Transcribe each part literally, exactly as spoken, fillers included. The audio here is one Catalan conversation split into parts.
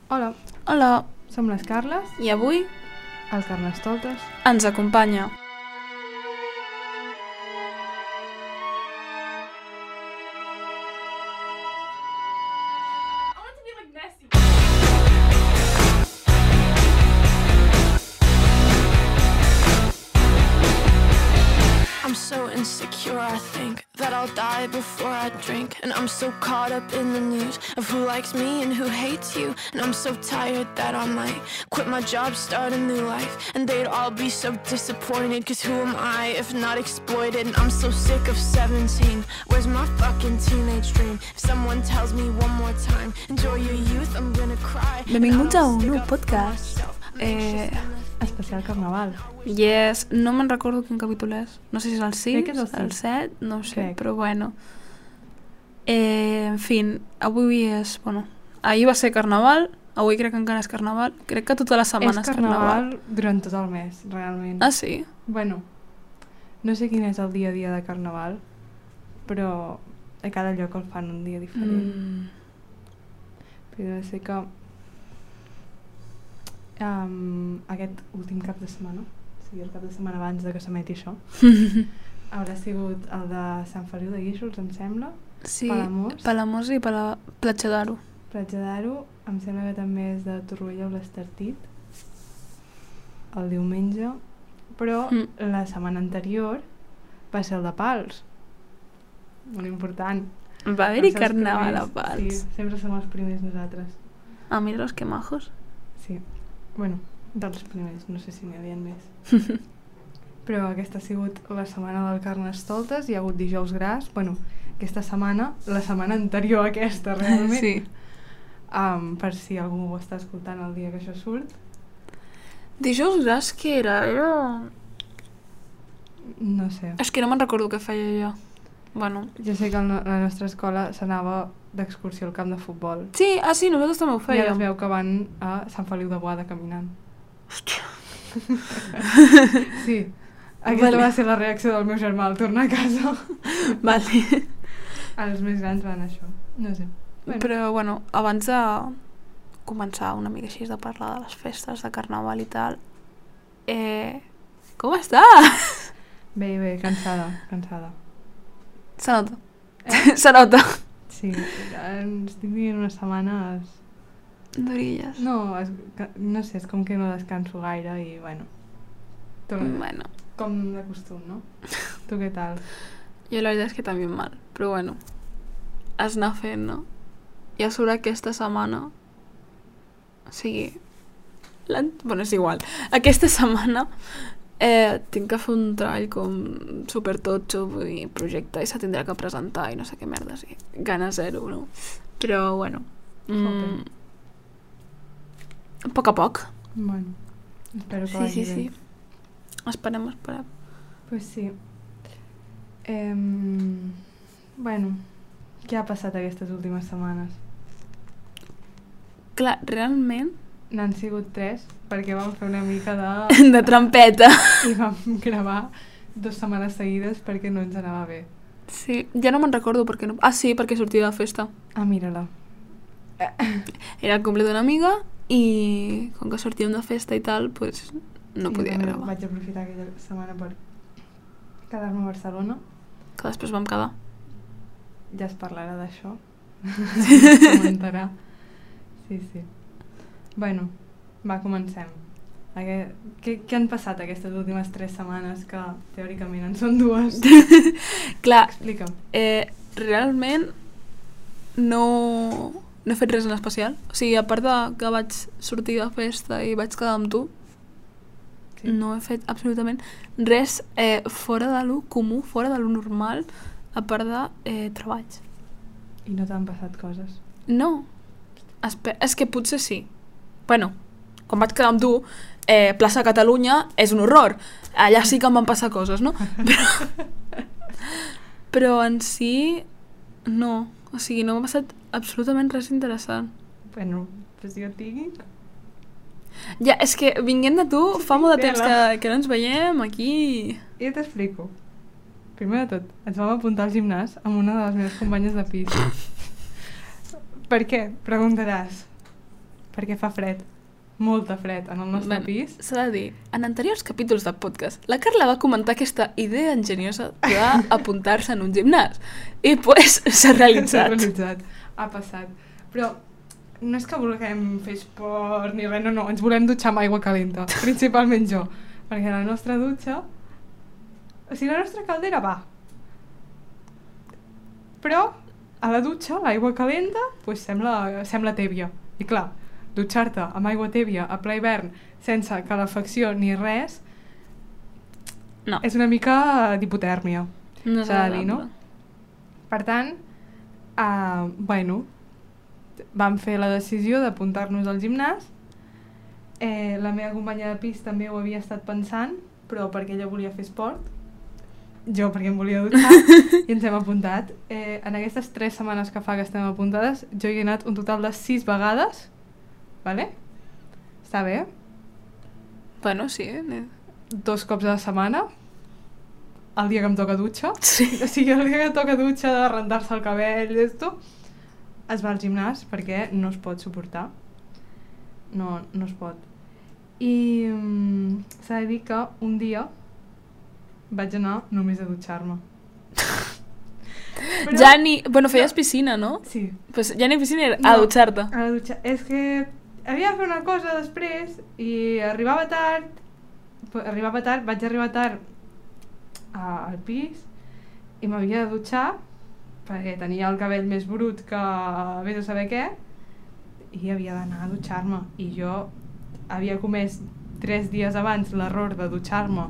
Hola, Hola, som les Carles, i avui el Carnestoltes. ens acompanya I'm so insecure, I think that I'll die before I drink. And I'm so caught up in the news of who likes me and who hates you. And I'm so tired that I might quit my job, start a new life. And they'd all be so disappointed, cause who am I if not exploited? And I'm so sick of seventeen, where's my fucking teenage dream? If someone tells me one more time, enjoy your youth, I'm gonna cry. Benvinguts a un nou podcast. Eh, Especial Carnaval. yes, no me'n recordo quin capítol és. No sé si és el sis, Crec que és el el sis. set, no ho sé, Crec. però bueno. Eh, en fi, avui és... Bueno, ahir va ser Carnaval, avui crec que encara és Carnaval. Crec que tota la setmana és Carnaval durant tot el mes, realment. Ah, sí? Bueno, no sé quin és el dia a dia de Carnaval, però a cada lloc el fan un dia diferent. Mm. Però sé que um, aquest últim cap de setmana, o sigui, el cap de setmana abans de que s'emeti això, haurà sigut el de Sant Feliu de Guíxols, em sembla. Sí, Palamós. Palamós i Pala... Platja d'Aro. Platja d'Aro, em sembla que també és de Torroella o l'Estartit, el diumenge, però Mm. la setmana anterior va ser el de Pals, molt important. Va haver-hi Vam ser els Carnaval a primers. Pals. Sí, sempre som els primers nosaltres. Ah, mira los que majos. Sí, bueno, dels primers, no sé si n'hi havia més. Però aquesta ha sigut la setmana del Carnestoltes, hi ha hagut dijous gras, bueno, aquesta setmana, la setmana anterior a aquesta, realment. Sí. Um, per si algú ho està escoltant el dia que això surt. Dijous gras que era? Era... No sé. És que no me'n recordo què feia jo. Bueno. Jo sé que no, la nostra escola s'anava d'excursió al camp de futbol. Sí, ah sí, nosaltres també ho I ara es fèiem. veu que van a Sant Feliu de Boada caminant. Hòstia. Sí. Aquesta Vale. va ser la reacció del meu germà al tornar a casa. Vale. Els més grans van a això. No sé. Bueno. Però, bueno, abans de començar una mica així de parlar de les festes de Carnaval i tal, eh... com estàs? Bé, bé, cansada, cansada. Se nota. Eh? Se nota. Sí, estic vivint unes setmanes... D'orilles. No, es, que- no sé, és com que no descanso gaire i, bueno... Tot, Bueno, com de costum, no? Tu què tal? jo la veritat és que també mal, però bueno, has anar fent, no? I a sobre aquesta setmana, o sigui, l'an- bueno, és igual, aquesta setmana eh, tinc que fer un treball com super totxo, vull dir, projecte, i se tindrà que presentar i no sé què merda, sí, gana zero, no? Però, bueno, mm, a poc a poc. Bueno, espero que Sí, vagi sí, bé. sí. Esperem, esperem. Pues sí. Em, bueno, què ha passat aquestes últimes setmanes? Clar, realment, N'han sigut tres, perquè vam fer una mica de... de trampeta. I vam gravar dues setmanes seguides perquè no ens anava bé. Sí, ja no me'n recordo perquè no... Ah, sí, perquè sortia de festa. Ah, mira-la. Era el cumple d'una amiga i com que sortíem de festa i tal, pues no Sí, podia també gravar. Vaig aprofitar aquella setmana per quedar-me a Barcelona. Que després vam quedar. Ja es parlarà d'això. Es comentarà. Sí, sí. Bueno, va, comencem. Aquest, què, què han passat aquestes últimes tres setmanes que teòricament en són dues? Clar, Explica'm. eh, realment no, no he fet res en especial. O sigui, a part de que vaig sortir de festa i vaig quedar amb tu, Sí. no he fet absolutament res eh, fora de lo comú, fora de lo normal, a part de eh, treballs. I no t'han passat coses? No. Espe és que potser sí. Bueno, quan vaig quedar amb tu, eh, plaça Catalunya és un horror. Allà sí que em van passar coses, no? Però, però en si, no. O sigui, no m'ha passat absolutament res interessant. Bueno, pues jo et dic... Ja, és que vinguent de tu, fa molt de temps que, Tela. que no ens veiem aquí. I t'explico. Primer de tot, ens vam apuntar al gimnàs amb una de les meves companyes de pis. Per què? Preguntaràs. perquè fa fred, molta fred en el nostre Bueno, pis. s'ha de dir, en anteriors capítols del podcast, la Carla va comentar aquesta idea enginyosa d'apuntar-se en un gimnàs. I pues s'ha S'ha realitzat. realitzat, ha passat. Però no és que vulguem fer esport ni res, no, no, ens volem dutxar amb aigua calenta, principalment jo, perquè la nostra dutxa, o sigui, la nostra caldera va. Però a la dutxa, l'aigua calenta, pues sembla, sembla tèbia. I clar, dutxar-te amb aigua tèbia a ple hivern sense calefacció ni res No, és una mica d'hipotèrmia, no és s'ha de dir, no? agradable. Per tant, uh, bueno, vam fer la decisió d'apuntar-nos al gimnàs. Eh, la meva companya de pis també ho havia estat pensant, però perquè ella volia fer esport, jo perquè em volia dutxar, i ens hem apuntat. Eh, en aquestes tres setmanes que fa que estem apuntades, jo hi he anat un total de sis vegades, vale? Està bé? Bueno, sí. eh? Dos cops a la setmana, el dia que em toca dutxa. Sí. O sigui, el dia que toca dutxa, de rentar-se el cabell i esto, es va al gimnàs perquè no es pot suportar. No, no es pot. I mm, s'ha de dir que un dia vaig anar només a dutxar-me. Però- Ja ni... Bueno, feies piscina, no? Sí. Pues ja ni piscina era No, a dutxar-te. A la dutxa. És que havia de fer una cosa després i arribava tard, pu- arribava tard, vaig arribar tard a, al pis i m'havia de dutxar perquè tenia el cabell més brut que vés a saber què i havia d'anar a dutxar-me i jo havia comès tres dies abans l'error de dutxar-me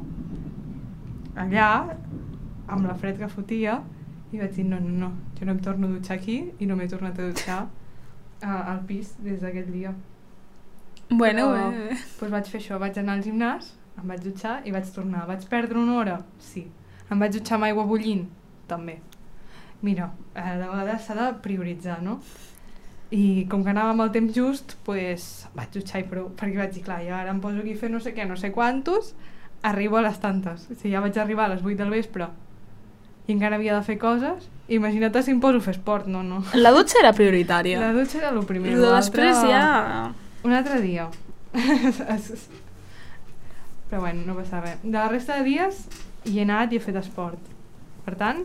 allà amb la fred que fotia i vaig dir no, no, no, jo no em torno a dutxar aquí i no m'he tornat a dutxar a, al pis des d'aquell dia. Bueno, Però, bé, bé. Doncs vaig fer això, vaig anar al gimnàs, em vaig dutxar i vaig tornar. Vaig perdre una hora? Sí. Em vaig dutxar amb aigua bullint? També. Mira, eh, de vegades s'ha de prioritzar, no? I com que anava amb el temps just, pues, em vaig dutxar i prou, perquè vaig dir, clar, ja ara em poso aquí a fer no sé què, no sé quantos, arribo a les tantes. O sigui, ja vaig arribar a les vuit del vespre i encara havia de fer coses. Imagina't si em poso a fer esport, no, no. La dutxa era prioritària. La dutxa era el primer. Lo de l'altre- després ja... Un altre dia. Però bueno, no passa res. De la resta de dies hi he anat i he fet esport. Per tant,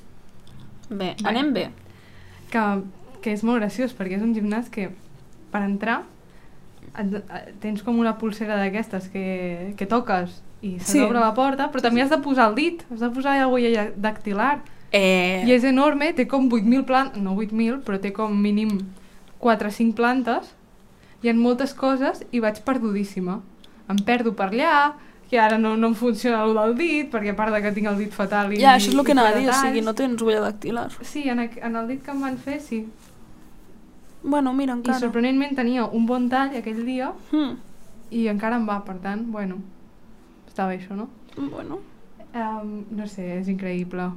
Bé, Bé. anem bé. que, que és molt graciós, perquè és un gimnàs que per entrar et, et, tens com una pulsera d'aquestes que, que toques i se Sí. t'obre la porta, però també has de posar el dit, has de posar la huella dactilar. Eh... I és enorme, té com vuit mil plantes, no vuit mil, però té com mínim quatre o cinc plantes, hi ha moltes coses i vaig perdudíssima. Em perdo per allà, que ara no, no em funciona el del dit, perquè a part de que tinc el dit fatal i Ja, això és el que i anava a ple dir, de o sigui, talls. no tens huella dactilar. Sí, en, aqu- en el dit que em van fer, sí. Bueno, mira, I encara. sorprenentment tenia un bon tall aquell dia Hmm. i encara em va, per tant, bueno, està bé això, no? Bueno. Um, no sé, és increïble.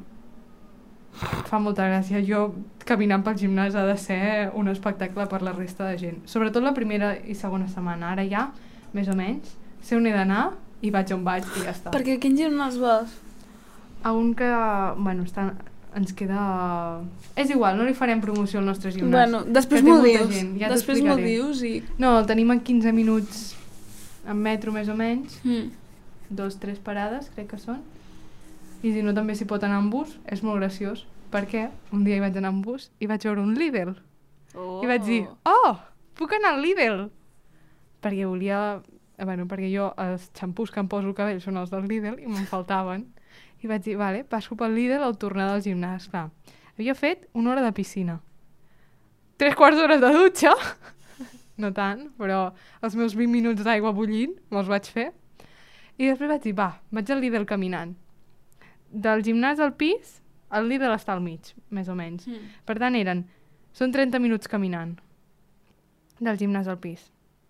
Fa molta gràcia. Jo, caminant pel gimnàs ha de ser un espectacle per la resta de gent. Sobretot la primera i segona setmana. Ara ja, més o menys, sé on he d'anar i vaig on vaig i ja està. Perquè a quin gimnàs vas? A un que, bueno, està, ens queda... És igual, no li farem promoció al nostre gimnàs. Bueno, després que té m'ho molta dius. gent, ja t'ho Després m'ho explicaré. dius i... No, el tenim en quinze minuts en metro més o menys. Mm. Dos, tres parades, crec que són. I si no, també s'hi pot anar en bus. És molt graciós, perquè un dia hi vaig anar en bus i vaig veure un Lidl. Oh. I vaig dir, oh, puc anar al Lidl? Perquè volia... eh, Bueno, perquè jo els xampús que em poso al cabell són els del Lidl i me'n faltaven. I vaig dir, vale, passo pel Lidl al tornar del gimnàs. Clar, havia fet una hora de piscina. Tres quarts d'hora de dutxa. No tant, però els meus vint minuts d'aigua bullint me'ls vaig fer. I després vaig dir, va, vaig al Lidl caminant. Del gimnàs al pis, el Lidl està al mig, més o menys. Mm. Per tant, eren... Són trenta minuts caminant. Del gimnàs al pis.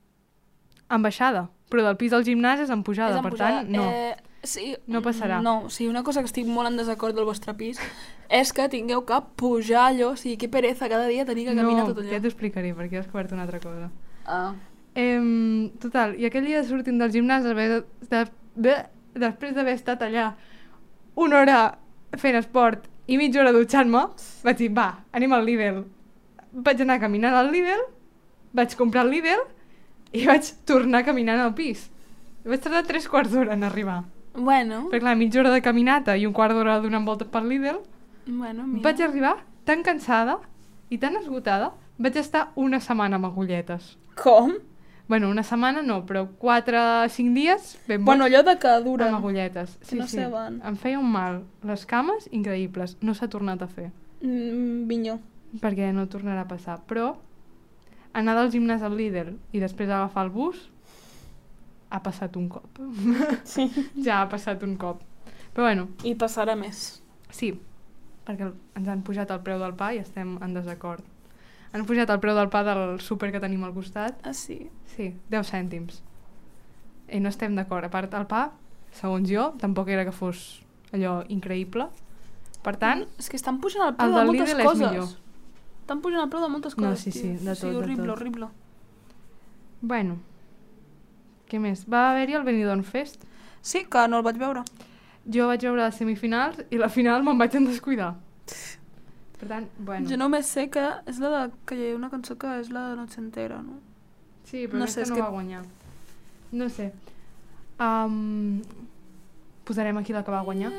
En baixada. Però del pis al gimnàs és en pujada, És en per pujada. tant, no. Eh, sí, No passarà. No, o sigui, una cosa que estic molt en desacord del vostre pis és que tingueu que pujar allò, o sigui, que pereza cada dia tenir que caminar no, tot allò. ja t'ho explicaré, perquè he descobert una altra cosa. Ah. Em, total, i aquell dia sortint del gimnàs, de, de, de, després d'haver estat allà una hora fent esport i mitja hora dutxant-me, vaig dir, va, anem al Lidl. Vaig anar caminant al Lidl, vaig comprar al Lidl i vaig tornar caminant al pis. Vaig tardar tres quarts d'hora en arribar. Bueno. Perquè clar, mitja hora de caminata i un quart d'hora donant voltes per Lidl. Bueno, mira. Vaig arribar tan cansada i tan esgotada, vaig estar una setmana amb agulletes. Com? Bueno, una setmana no, però quatre o cinc dies ben Bueno, bons allò de que dura. amb agulletes. Que no sé van. Em feia un mal. Les cames, increïbles. No s'ha tornat a fer. Mm, Vinyó. Perquè no tornarà a passar. Però anar del gimnàs al Lidl i després agafar el bus ha passat un cop. Sí. Ja ha passat un cop. Però bueno, I passarà més. sí, perquè ens han pujat el preu del pa i estem en desacord. Han pujat el preu del pa del súper que tenim al costat. Ah, sí? Sí, deu cèntims. I no estem d'acord. A part, el pa, segons jo, tampoc era que fos allò increïble. Per tant, És que estan pujant el preu el de del moltes Lidl és coses. millor. Estan pujant el preu de moltes coses, No, sí, sí, tio. de O sigui, tot, de horrible, tot. horrible. bueno, què més? Va haver-hi el Benidorm Fest. Sí, que no el vaig veure. Jo vaig veure les semifinals i la final me'n vaig en descuidar. Per tant, bueno. Jo només sé que és la de... que hi ha una cançó que és la de Noche Entera, no? Sí, però no no sé, aquesta és no que- va guanyar. No sé. Um, posarem aquí la que va guanyar.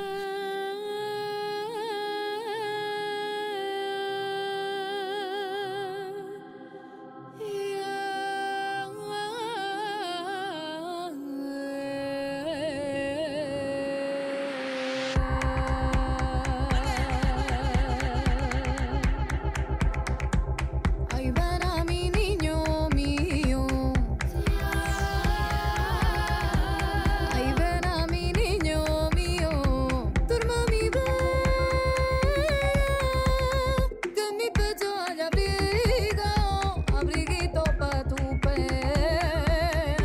Ay, ven a mi niño mío. Ay, ven a mi niño mío. Duerma mi bebé. Que en mi pecho haya abrigo, abriguito pa' tu pena.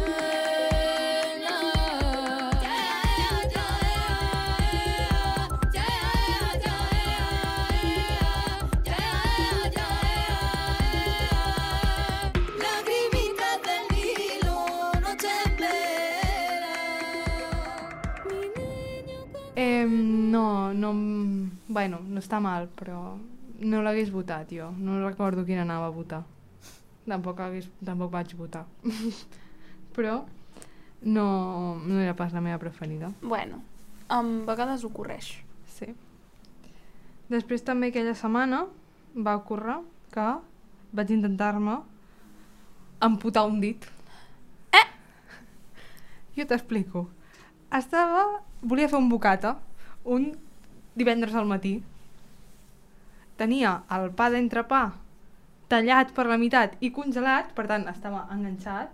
Lagrimitas del Nilo, noche entera. Mi niño con... Eh, no, no... em- Bueno, no està mal, però no l'hagués votat jo. No recordo quina anava a votar. Tampoc, hagués, tampoc vaig votar. però no, no era pas la meva preferida. Bueno, a vegades ocorreix. Sí. Després també aquella setmana va ocórrer que vaig intentar-me amputar un dit. Eh! Jo t'explico. Estava... Volia fer un bocata un divendres al matí. Tenia el pa d'entrepà tallat per la meitat i congelat, per tant estava enganxat.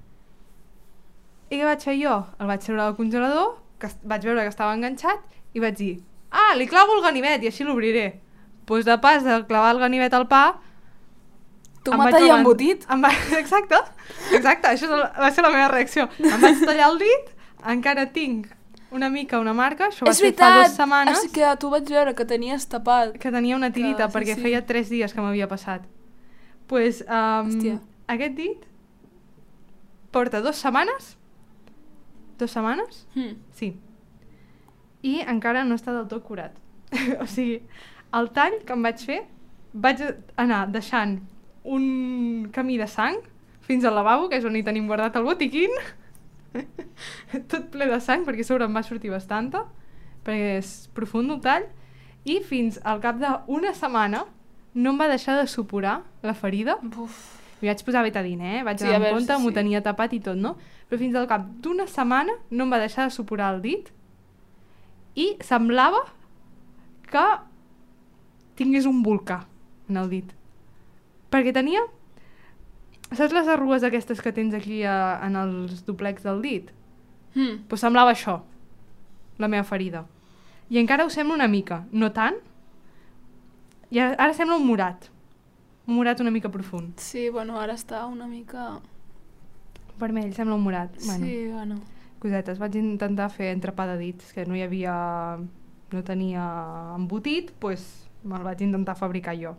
I què vaig fer jo? El vaig treure del congelador, que est- vaig veure que estava enganxat i vaig dir, ah, li clavo el ganivet i així l'obriré. Doncs de pas de clavar el ganivet al pa... Tu em m'ha vaig tallat trobar- embotit? Em va... Exacte, exacte, això és la- va ser la meva reacció. Em vaig tallar el dit, encara tinc una mica una marca, això va És ser fa dues veritat! setmanes, És que tu vaig veure que tenies tapat. que tenia una tirita sí, perquè sí. feia tres dies que m'havia passat. Pues, um, Hòstia. aquest dit porta dues setmanes, dues setmanes, Hmm. sí, i encara no està del tot curat. O sigui, el tall que em vaig fer, vaig anar deixant un camí de sang fins al lavabo, que és on hi tenim guardat el botiquín, tot ple de sang, perquè a sobre em va sortir bastanta, perquè és profund el tall, i fins al cap d'una setmana no em va deixar de supurar la ferida. Buf. M'hi vaig posar betadine, eh? Vaig Sí, anar a en veure, compte, sí, m'ho sí. tenia tapat i tot, no? Però fins al cap d'una setmana no em va deixar de supurar el dit i semblava que tingués un volcà en el dit. Perquè tenia... Saps les arrugues aquestes que tens aquí a, en els doblecs del dit? Hmm. Pues semblava això, la meva ferida. I encara ho sembla una mica, no tant. I ara, ara sembla un morat. Un morat una mica profund. Sí, bueno, ara està una mica... Vermell, sembla un morat. Bueno, Sí, bueno. cosetes. Vaig intentar fer entrepà de dits, que no hi havia... no tenia embotit, doncs me'l vaig intentar fabricar jo.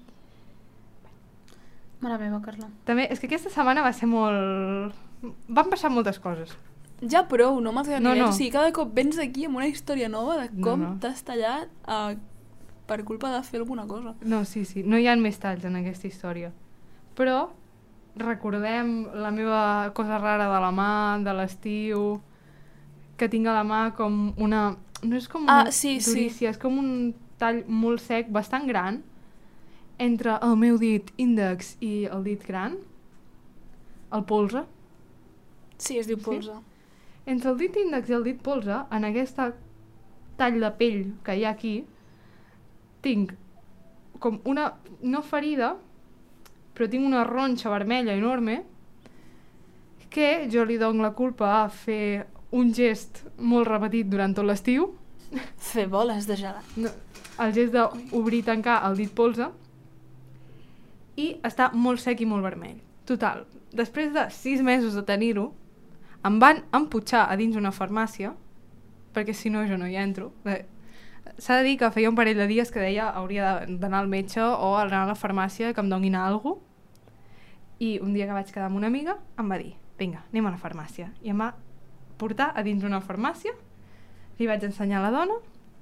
Mare meva, Carla. També, és que aquesta setmana va ser molt... Van passar moltes coses. Ja prou, no m'has No, no, no. O sigui, cada cop vens aquí amb una història nova de com No, no. t'has tallat uh, per culpa de fer alguna cosa. No, sí, sí, no hi ha més talls en aquesta història. Però recordem la meva cosa rara de la mà, de l'estiu, que tinc a la mà com una... No és com una Ah, sí, sí. durícia, és com un tall molt sec, bastant gran, entre el meu dit índex i el dit gran, el polze. Sí, es diu Sí? polze. Entre el dit índex i el dit polze, en aquesta tall de pell que hi ha aquí, tinc com una, no ferida, però tinc una ronxa vermella enorme que jo li dono la culpa a fer un gest molt repetit durant tot l'estiu, Fer boles de gelat. no, el gest d'obrir i tancar el dit polze, i està molt sec i molt vermell. Total, després de sis mesos de tenir-ho, em van emputxar a dins una farmàcia, perquè si no jo no hi entro. Bé, s'ha de dir que feia un parell de dies que deia hauria d'anar al metge o anar a la farmàcia que em donin alguna cosa, i un dia que vaig quedar amb una amiga em va dir, vinga, anem a la farmàcia. I em va portar a dins una farmàcia, li vaig ensenyar a la dona,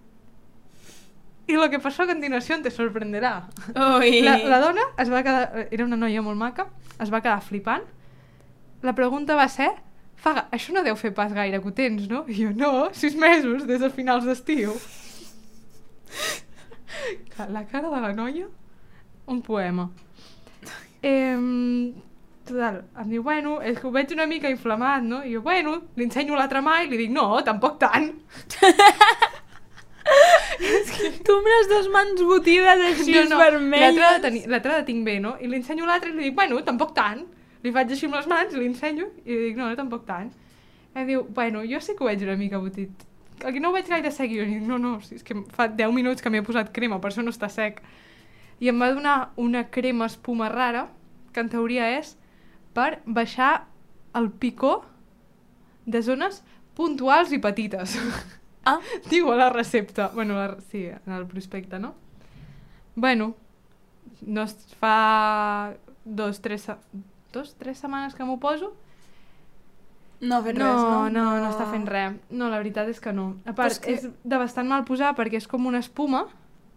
i el que passó a continuació te sorprenderà. Ui! La, la dona es va quedar, era una noia molt maca, es va quedar flipant. La pregunta va ser, Faga, això no deu fer pas gaire que ho tens, no? I jo, no, sis mesos, des de finals d'estiu. La cara de la noia, un poema. Eh, total, em diu, bueno, és que ho veig una mica inflamat, no? I jo, bueno, li ensenyo l'altra mà i li dic, no, tampoc tant. Tu amb les dues mans botides així No, no, vermelles. l'altra la, teni- l'altra la tinc bé, no? I li ensenyo l'altra i li dic, bueno, tampoc tant. Li faig així amb les mans, li ensenyo i li dic, no, no, tampoc tant. I em diu, bueno, jo sé que ho veig una mica botit. Aquí no ho veig gaire sec. I jo li dic, no, no, si és que fa deu minuts que m'he posat crema, per això no està sec. I em va donar una crema espuma rara, que en teoria és per baixar el picor de zones puntuals i petites. Ah, Diu a la recepta. Bueno, la, sí, en el prospecte, no? Bueno, no es fa dos, tres, se- dos, tres setmanes que m'ho poso. no ha fet No, res, no? no, no està fent res. No, la veritat és que no. A Però part, és que- és de bastant mal posar perquè és com una espuma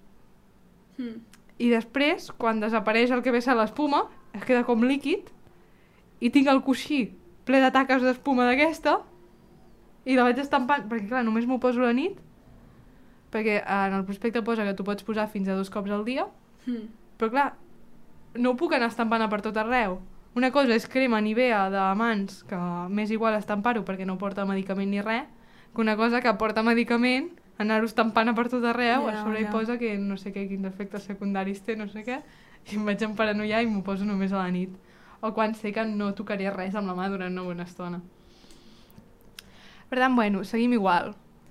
Mm. i després, quan desapareix el que ve a ser l'espuma, es queda com líquid i tinc el coixí ple de taques d'espuma d'aquesta i la vaig estampant, perquè clar, només m'ho poso a la nit, perquè en el prospecte posa que tu pots posar fins a dos cops al dia, Mm. però clar, no ho puc anar estampant per tot arreu. Una cosa és crema Nivea de mans, que m'és igual estampar-ho perquè no porta medicament ni res, que una cosa que porta medicament, anar-ho estampant per tot arreu, Ja, a sobre ja. hi posa que no sé què, quins efectes secundaris té, no sé què, i em vaig emparanoiar i m'ho poso només a la nit. O quan sé que no tocaré res amb la mà durant una bona estona. Per tant, bueno, seguim igual.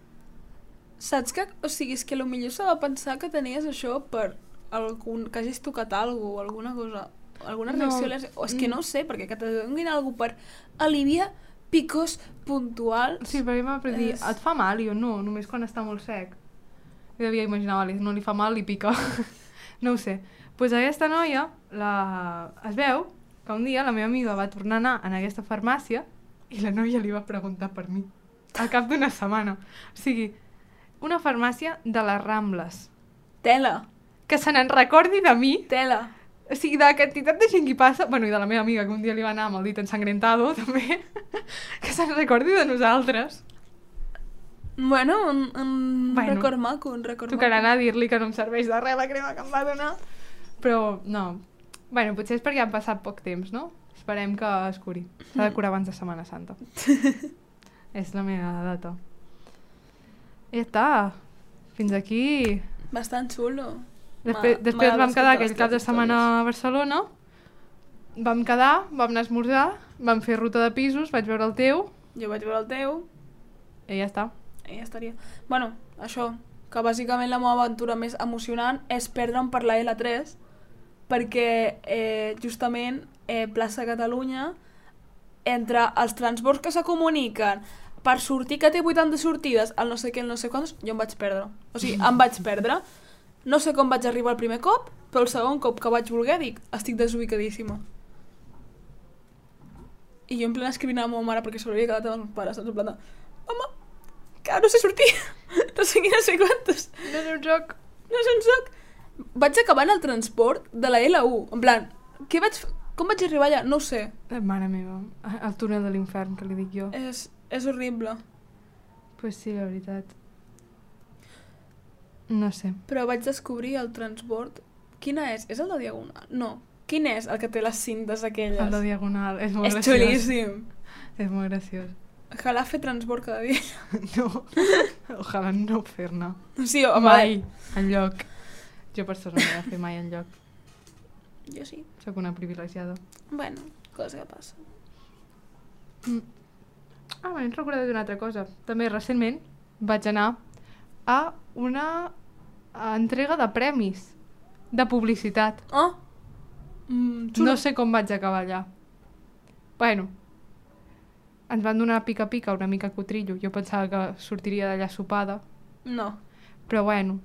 Saps que, o sigui, és que potser s'ha de pensar que tenies això per algun, que hagis tocat alguna o alguna cosa, alguna No, reacció, al·lèrgica, o és que mm. no ho sé, perquè que te donin alguna per aliviar picos puntuals. Sí, perquè m'ha dir, És- et fa mal? I jo, no, només quan està molt sec. I devia imaginar, vale, no li fa mal, li pica. No ho sé. Doncs pues aquesta noia, la... es veu que un dia la meva amiga va tornar a anar en aquesta farmàcia i la noia li va preguntar per mi. Al cap d'una setmana. O sigui, una farmàcia de les Rambles. Tela, Que se n'en recordi de mi. tela. O sigui, de la quantitat de gent que hi passa, bueno, i de la meva amiga, que un dia li va anar amb el dit ensangrentado, també, que se'n recordi de nosaltres. Bueno, un, un Bueno, record maco, un record Tocarà maco. anar a dir-li que no em serveix de res la crema que em va donar. Però, no. Bueno, potser és perquè han passat poc temps, no? Esperem que es curi. S'ha de curar abans de Setmana Santa. És la meva data. I ja està. Fins aquí. Bastant xulo. Després, M'ha- després m'agrada vam quedar escoltar aquell les cap de teves setmana a Barcelona. Vam quedar, vam anar a esmorzar, vam fer ruta de pisos, vaig veure el teu Jo vaig veure el teu i ja està. i ja estaria. Bueno, això, que bàsicament la meva aventura més emocionant és perdre'm per la L tres, perquè eh, justament eh, plaça Catalunya, entre els transports que se comuniquen per sortir, que té vuitanta sortides, el no sé què, el no sé quants, jo em vaig perdre. O sigui, em vaig perdre. No sé com vaig arribar el primer cop, però el segon cop que vaig voler dic, estic desubicadíssima. I jo en plena escrivint a la meva mare perquè s'hauria quedat amb els meus pares, saps? En plan de, mama, que no sé sortir, no sé qui, no sé quantos, No és un joc. no sé on soc. Vaig acabar en el transport de la L u, en plan, què vaig, f- Com vaig arribar allà? No ho sé. Eh, Mare meva, el túnel de l'infern, que li dic jo. És, és horrible. Pues sí, la veritat. No sé. Però vaig descobrir el transbord. Quina és? És el de Diagonal? No. Quin és el que té les cintes aquelles? El de Diagonal, és molt és graciós. xulíssim. És molt graciós. Ojalà fer transbord cada dia. No, ojalà no fer-ne. Sí, home. Mai, enlloc. Jo per sort no m'he de fer mai enlloc. Jo sí. Soc una privilegiada. Bueno, cosa que passa. Mm. Ah, bueno, em recordo d'una altra cosa. També recentment vaig anar a una entrega de premis de publicitat. Oh! Mm, xulo. No sé com vaig acabar allà. Bueno, ens van donar pica-pica una mica cotrillo. Jo pensava que sortiria d'allà sopada. No. Però bueno,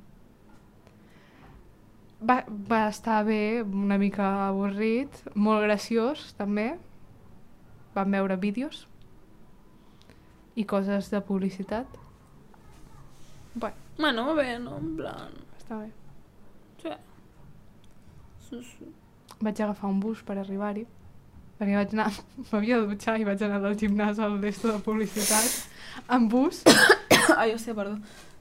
va, va estar bé, una mica avorrit, molt graciós també. Vam veure vídeos i coses de publicitat. Bueno, Bueno, va bé, no? En plan... està bé. Sí. Sí, sí. Vaig agafar un bus per arribar-hi, perquè vaig anar, m'havia de dutxar i vaig anar del gimnàs al d'esto de publicitat en bus. Ai, hòstia, perdó.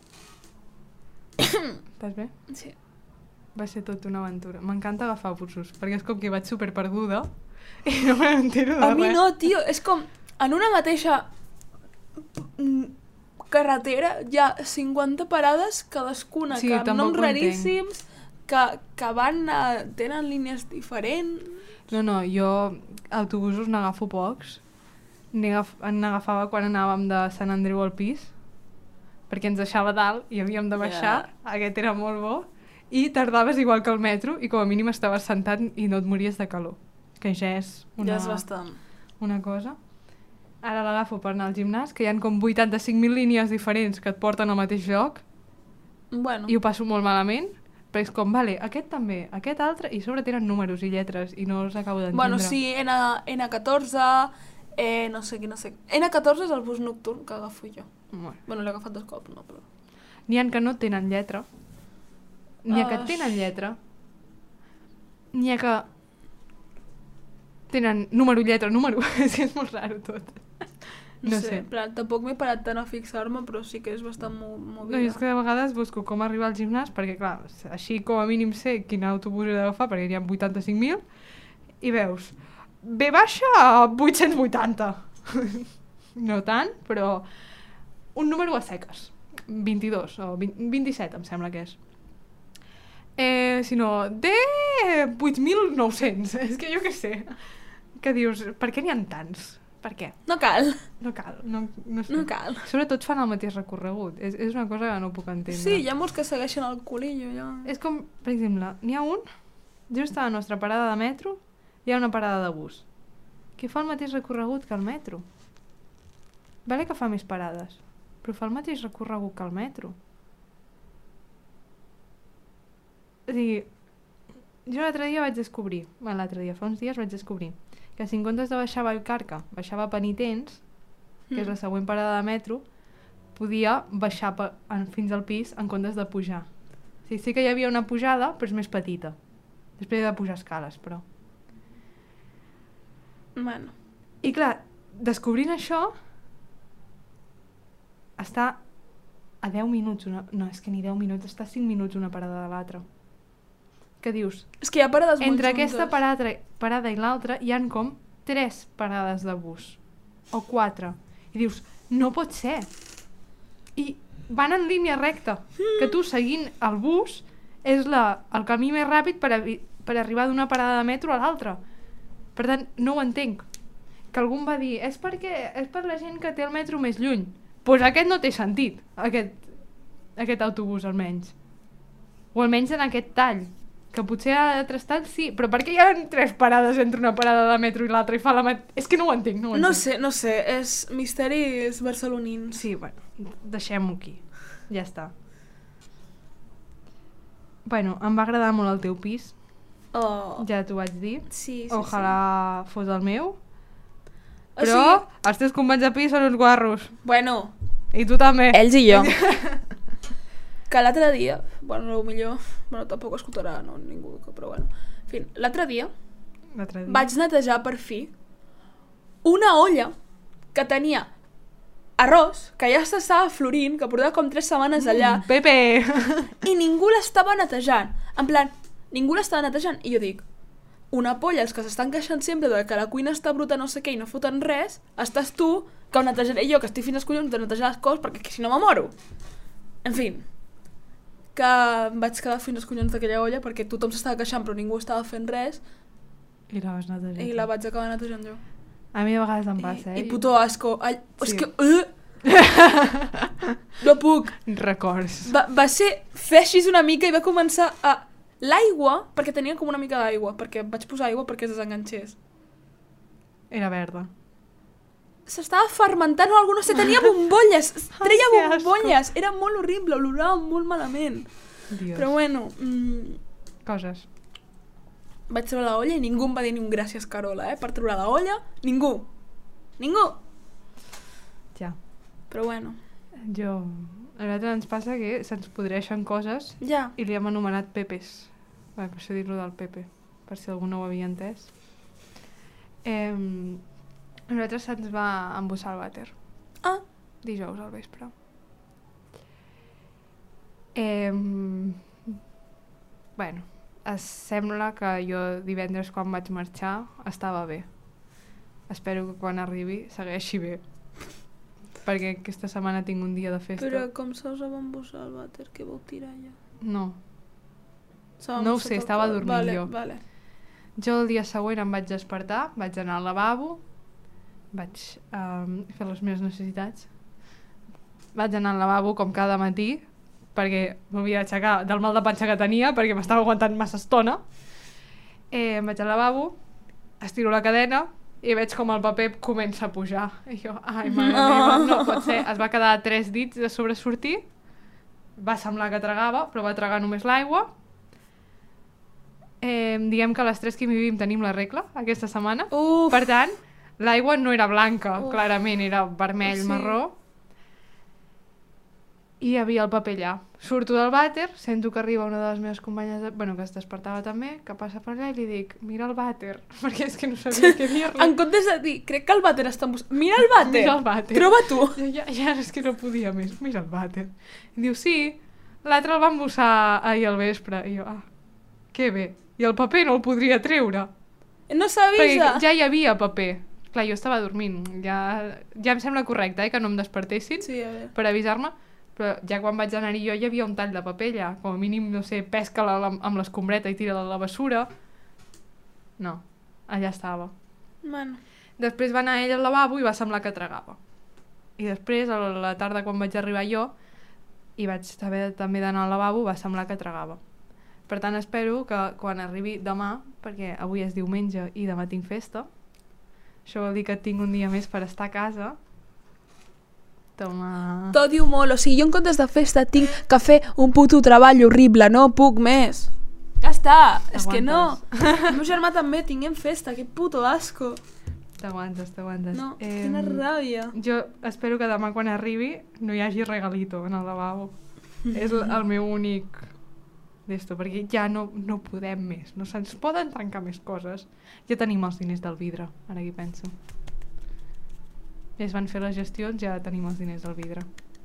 Estàs bé? Sí. Va ser tot una aventura. M'encanta agafar busos, perquè és com que vaig super perduda i no m'entero de A mi res. no, tio, és com en una mateixa mm, carretera hi ha cinquanta parades cadascuna, Sí, que amb tampoc noms ho entenc. raríssims, que, que van a, tenen línies diferents. No, no, jo autobusos n'agafo pocs. N'agafava quan anàvem de Sant Andreu al pis, perquè ens deixava dalt i havíem de baixar, yeah. Aquest era molt bo, i tardaves igual que el metro i com a mínim estaves sentat i no et mories de calor, que ja és una, Ja és bastant. una cosa. Ara l'agafo per anar al gimnàs, que hi ha com vuitanta-cinc mil línies diferents que et porten al mateix lloc, Bueno, i ho passo molt malament, però és com, vale, aquest també, aquest altre, i a sobre tenen números i lletres, i no els acabo d'entendre. bueno sí, N, N catorze, eh, no sé qui, no sé. N catorze és el bus nocturn que agafo jo. Bueno. Bueno, l'he agafat dos cops, no, però... N'hi ha que no tenen lletra, n'hi ha que Ah. tenen lletra, n'hi ha que tenen número, lletra, número, és que és molt raro tot. No, No sé, sé. en plan, tampoc m'he parat tant a fixar-me, però sí que és bastant mo movida. No, és que de vegades busco com arribar al gimnàs, perquè clar, així com a mínim sé quin autobús he d'agafar, perquè n'hi ha vuitanta-cinc mil, i veus, B baixa a vuit-cents vuitanta. No tant, però un número a seques. vint-i-dos o vint, vint-i-set, em sembla que és. Eh, si no, D vuit mil nou-cents. És que jo què sé. Que dius, per què n'hi ha tants? Per què? No cal, No cal, no, no sé. no cal. Sobretot fan el mateix recorregut. És, és una cosa que no puc entendre. Sí, hi ha molts que segueixen el colillo, ja. És com, per exemple, n'hi ha un, just a la nostra parada de metro, hi ha una parada de bus, que fa el mateix recorregut que el metro. Vale que fa més parades, però fa el mateix recorregut que el metro. És a dir, jo l'altre dia vaig descobrir, bueno, l'altre dia, fa uns dies vaig descobrir, que si en comptes de baixar a Vallcarca, baixava a Penitents, que Mm. és la següent parada de metro, podia baixar pe, en, fins al pis en comptes de pujar. O sigui, sí que hi havia una pujada, però és més petita. Després he de pujar escales, però... Bueno, I clar, descobrint això, està a deu minuts, una... no, és que ni deu minuts, està a cinc minuts una parada de l'altra. Què dius? és que hi ha parades molt Entre juntes. aquesta parada, parada i l'altra hi han com tres parades de bus, o quatre. I dius, no pot ser. I van en línia recta, que tu seguint el bus és la, el camí més ràpid per, a, per arribar d'una parada de metro a l'altra. Per tant, no ho entenc. Que algú em va dir, és perquè és per la gent que té el metro més lluny. Doncs pues aquest no té sentit, aquest, aquest autobús almenys. O almenys en aquest tall. Que potser a altres talls sí, però per què hi ha tres parades entre una parada de metro i l'altra i fa la mat... És que no ho entenc, no ho entenc. No sé, no sé, és misteris barcelonins. Sí, bueno, deixem-ho aquí. Ja està. Bueno, em va agradar molt el teu pis, Oh, ja t'ho vaig dir. sí, sí, Ojalà fos el meu. O Però sigui- els teus companys de pis són uns guarros. sí. Bueno, I tu també. ells i jo. Que l'altre dia, bueno, no millor, bueno, tampoc escoltarà no, ningú, però bueno. En fi, l'altre dia L'altre dia. vaig netejar per fi una olla que tenia arròs, que ja s'estava florint, que portava com tres setmanes allà, Mm, Pepe! i ningú l'estava netejant. En plan, ningú l'estava netejant. I jo dic, una polla, els que s'estan queixant sempre de que la cuina està bruta no sé què i no foten res, estàs tu, que ho netejaré jo, que estic fins als collons de netejar les coses, perquè si no me moro. En fi, que em vaig quedar fins als collons d'aquella olla perquè tothom s'estava queixant però ningú estava fent res I la vas netejar. i la vaig acabar netejant jo. A mi a vegades em passa, I, eh? i puto asco. Ai, Sí. és que... Uh, no puc. Records. Va, va ser fer així una mica i va començar a... L'aigua, perquè tenia com una mica d'aigua, perquè vaig posar aigua perquè es desenganxés. Era verda. S'estava fermentant o alguna cosa, no sé, tenia bombolles, treia que asco. bombolles, era molt horrible, olorava molt malament. Dios. Però bueno, mm, Coses. vaig treure la olla i ningú em va dir ni un gràcies, Carola, eh, per treure la olla, ningú, ningú. Ja. Però bueno, Jo... A nosaltres ens passa que se'ns podreixen coses ja. i li hem anomenat pepes. Bé, per això dir-lo del pepe, per si algú no ho havia entès. Eh, a nosaltres se'ns va embossar el vàter. Ah, Dijous al vespre. Eh, bueno, es sembla que jo divendres quan vaig marxar estava bé. Espero que quan arribi segueixi bé. Perquè aquesta setmana tinc un dia de festa. però com se us va embossar el vàter, què vau tirar ja? No. Se va No ho embossar sé, pel estava cor. dormint vale, jo. Vale. Jo el dia següent em vaig despertar, vaig anar al lavabo, vaig um, fer les meves necessitats, vaig anar al lavabo com cada matí, perquè m'havia d'aixecar del mal de panxa que tenia, perquè m'estava aguantant massa estona. Eh, em vaig al lavabo, estiro la cadena i veig com el paper comença a pujar. I jo, ai, mare meva, no pot ser. Es va quedar a tres dits de sobresortir, va semblar que tragava, però va tragar només l'aigua. Eh, diguem que les tres que hi vivim tenim la regla aquesta setmana. Uf, Per tant, l'aigua no era blanca, Uf. clarament, era vermell, Sí. marró. I hi havia el paper allà. Surto del vàter, sento que arriba una de les meves companyes, de... bueno, que es despertava també, que passa per allà i li dic, mira el vàter, perquè és que no sabia què dir-li. en comptes de dir, crec que el vàter està embossat. Mira el vàter, Mira el vàter. troba tu. Jo ja, ja és que no podia més, mira el vàter. I diu, sí, l'altre el va embossar ahir al vespre. I jo, ah, que bé. I el paper no el podria treure. No s'avisa. Perquè ja hi havia paper. Clar, jo estava dormint. Ja, ja em sembla correcte, eh, que no em despertessin Sí, a veure. per avisar-me, però ja quan vaig anar-hi jo hi havia un tall de paper allà. Com a mínim, no sé, pesca-la amb l'escombreta i tira-la a la bessura. No, allà estava. Bueno, Després va anar ell al lavabo i va semblar que tragava. I després, a la tarda, quan vaig arribar jo, i vaig haver també d'anar al lavabo, va semblar que tragava. Per tant, espero que quan arribi demà, perquè avui és diumenge i demà tinc festa, això vol dir que tinc un dia més per estar a casa. Toma... t'odio molt, o sigui, jo en comptes de festa tinc que fer un puto treball horrible, no puc més. Ja està, és que no. El meu germà també, tinguem festa, que puto asco. T'aguantes, t'aguantes. No, Em, quina ràbia. Jo espero que demà quan arribi no hi hagi regalito en el lavabo. És el, el meu únic d'esto, perquè ja no, no podem més, no se'ns poden tancar més coses. Ja tenim els diners del vidre, ara que hi penso. Ja es van fer les gestions, ja tenim els diners del vidre.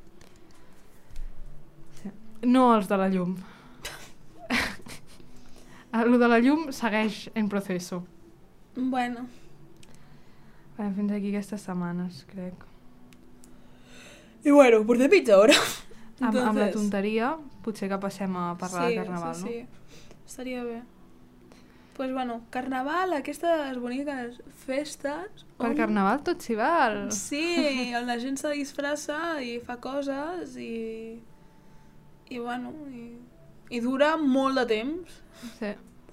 Sí. No els de la llum. El de la llum segueix en procés. Bueno, Bé, fins aquí aquestes setmanes, crec. i bueno, portem mitja hora. Amb, amb la Entonces- tonteria, potser que passem a parlar de Carnaval, sí, no? sí. Estaria bé. Pues bueno, Carnaval, aquestes boniques festes... Per on- Carnaval tot s'hi val. Sí, on la gent se disfressa i fa coses i... I bueno, i, i dura molt de temps. Sí.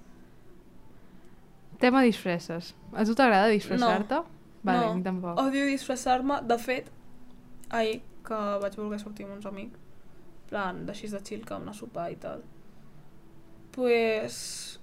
Tema disfresses. A tu t'agrada disfressar-te? Vale, no, a mi tampoc. odio disfressar-me. De fet, ahir que vaig voler sortir amb uns amics, plan, d'així de chill, que una sopa i tal, pues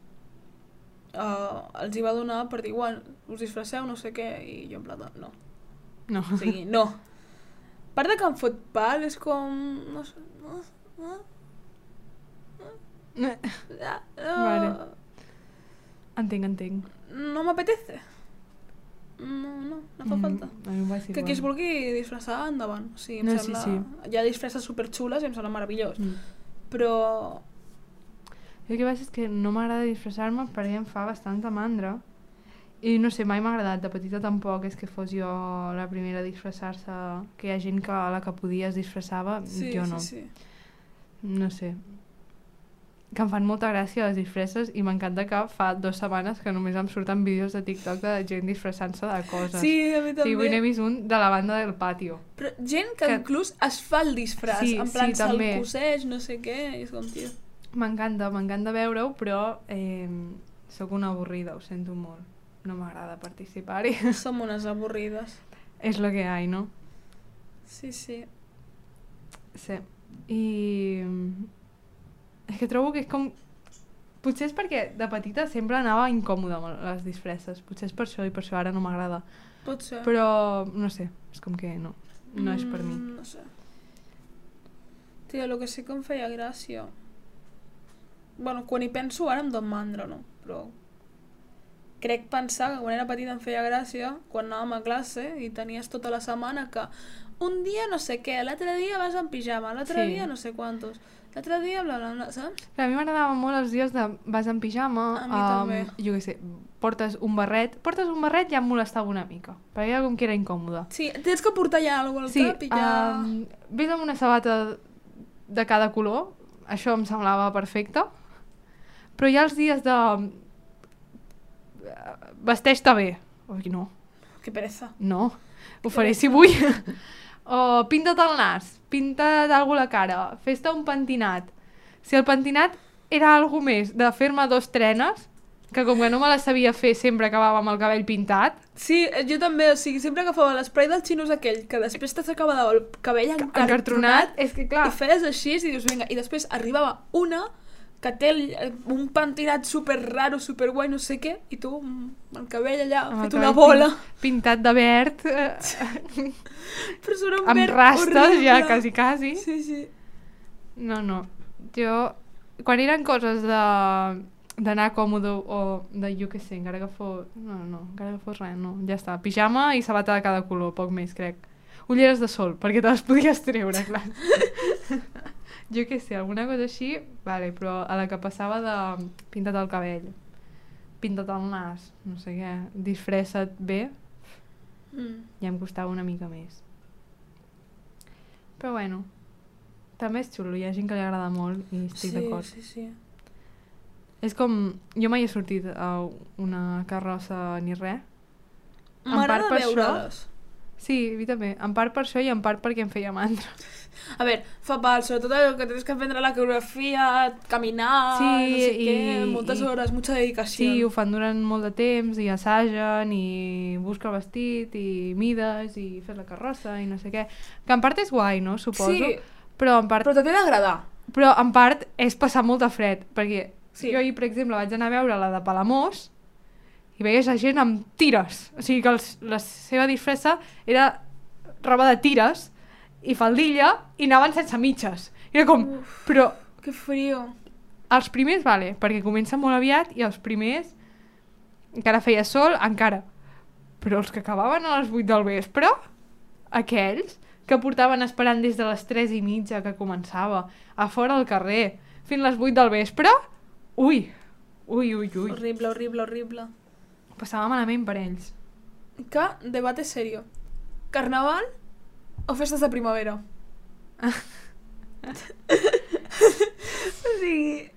uh, els hi va donar per dir, bueno, us disfresseu, no sé què, i jo en plan, de, no. No. O sigui, no. A part de que em fot pal, és com... No sé... No, no, no, Vale. Entenc, entenc. no m'apetece. No, no, no fa falta. Mm, a mi em va ser Que qui es igual. vulgui disfressar, endavant. O sigui, em No, sembla... sí, Hi ha disfresses superxules i em sembla meravellós. Mm. Però... El que passa és que no m'agrada disfressar-me perquè em fa bastanta mandra. I no sé, mai m'ha agradat. De petita tampoc és que fos jo la primera a disfressar-se. Que hi ha gent que a la que podia es disfressava, Sí, jo no. sí, sí. No sé. Que em fan molta gràcia les disfresses i m'encanta que fa dues setmanes que només em surten vídeos de TikTok de gent disfressant-se de coses. Sí, a mi Sí, també. avui n'he vist un de la banda del patio. Però gent que, Que- inclús es fa el disfraç, Sí, en plan sí, se'l també. coseix, no sé què, i és com, tio... M'encanta, m'encanta veure-ho, però eh, sóc una avorrida, ho sento molt. No m'agrada participar-hi. Som unes avorrides. És lo que hi ha, no? Sí, sí. Sí. I... És que trobo que és com... Potser és perquè de petita sempre anava incòmoda amb les disfresses. Potser és per això i per això ara no m'agrada. Pot ser. Però, no sé, és com que no. No és per mi. Mm, no sé. Tia, el que sí que em feia gràcia... Bueno, quan hi penso ara em don mandra, no? Però... Crec pensar que quan era petita em feia gràcia quan anàvem a classe i tenies tota la setmana que un dia no sé què, l'altre dia vas en pijama, l'altre Sí. dia no sé quantos, l'altre dia bla bla bla, saps? Clar, a mi m'agradaven molt els dies de vas en pijama, A mi també. jo què sé, portes un barret, portes un barret ja em molestava una mica, perquè era com que era incòmode. Sí, tens que portar ja alguna cosa al Sí, cap i ja... um, ves amb una sabata de cada color, això em semblava perfecte, però hi ha els dies de... Vesteix-te bé. Ui, no, Que pereza. no, ho faré si vull. O pinta't el nas, pinta't alguna la cara, fes-te un pentinat. Si el pentinat era algo més de fer-me dos trenes, que com que no me la sabia fer sempre acabava amb el cabell pintat, Sí, jo també, o sigui, sempre agafava l'esprai del xinos aquell, que després t'acabava el cabell encartronat, encartronat, és que clar, i feies així i dius, vinga, i després arribava una que té el, un pentinat super raro, super guai, no sé què, i tu amb el cabell allà, amb el fet una cabell bola. pin- pintat de verd, eh, Però surt un amb verd rastes horrible. ja, quasi, quasi. Sí, sí. No, no. Jo, quan eren coses de d'anar còmode o de, jo què sé, encara que fos... No, no, encara que fos res, no. Ja està. Pijama i sabata de cada color, poc més, crec. Ulleres de sol, perquè te les podies treure, clar. Jo què sé, alguna cosa així, vale, però a la que passava de pinta't el cabell, pinta't el nas, no sé què, disfressa't bé, Mm. ja em costava una mica més. Però bueno, també és xulo, hi ha gent que li agrada molt i estic Sí, d'acord. sí, sí. És com, jo mai he sortit a una carrossa ni res. En part M'agrada per això- veure-les. Sí, a mi també. En part per això i en part perquè em feia mandra. A veure, fa pal, sobretot el que tens que aprendre la coreografia, caminar, Sí, no sé i- què, moltes i- hores, mucha dedicació. Sí, ho fan durant molt de temps i assagen i busca el vestit i mides i fes la carrossa i no sé què. Que en part és guai, no? Suposo. Sí, Però en part, però t'ha d'agradar. però en part és passar molta fred, perquè Sí. jo ahir, per exemple, vaig anar a veure la de Palamós i veies la gent amb tires. O sigui que els, la seva disfressa era roba de tires i faldilla i anaven sense mitges. I era com, Uf. però Que frio. els primers, vale, perquè comença molt aviat i els primers encara feia sol, encara. Però els que acabaven a les vuit del vespre, aquells que portaven esperant des de les tres i mitja que començava, a fora al carrer, fins les vuit del vespre, ui, ui, ui, ui. Horrible, horrible, horrible. Passava malament per ells. Que, debate serio. Carnaval o festes de primavera? O sigui...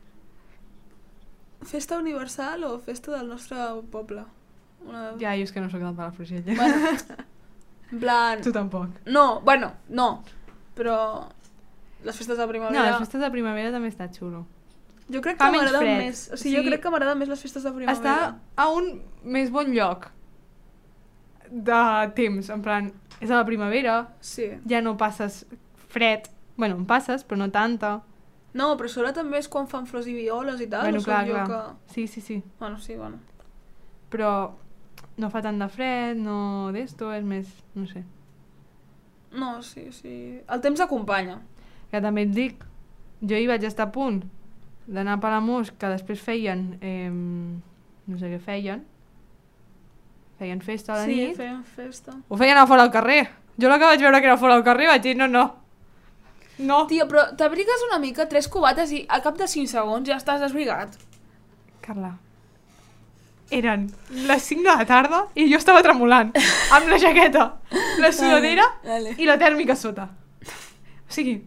Festa universal o festa del nostre poble? Una... Ja, jo és que no sóc del Palafrugell. Bueno, en plan... Tu tampoc. No, bueno, no. Però les festes de No, primavera... les festes de primavera també està xulo. Jo crec fa que menys m'agraden fred. més. O sigui, O sigui, jo crec que m'agraden més les festes de primavera. Està a un més bon lloc de temps, en plan, és a la primavera, Sí. ja no passes fred, bueno, en passes, però no tanta. No, però sobre també és quan fan flors i violes i tal. bueno, o clar, soc jo clar. que... Sí, sí, sí. Bueno, sí, bueno. Però no fa tant de fred, no d'esto, és més, no sé. No, sí, sí. El temps acompanya. Que també et dic, jo hi vaig estar a punt d'anar a Palamós, que després feien eh, no sé què feien. Feien festa a la sí, nit. Sí, feien festa. Ho feien a fora al carrer. Jo la que vaig veure que era fora al carrer vaig dir, no, no. No. Tio, però t'abrigues una mica, tres cubates i al cap de cinc segons ja estàs desbrigat. Carla, eren les cinc de la tarda i jo estava tremolant amb la jaqueta, la sudadera Dale, dale. i la tèrmica sota. O sigui,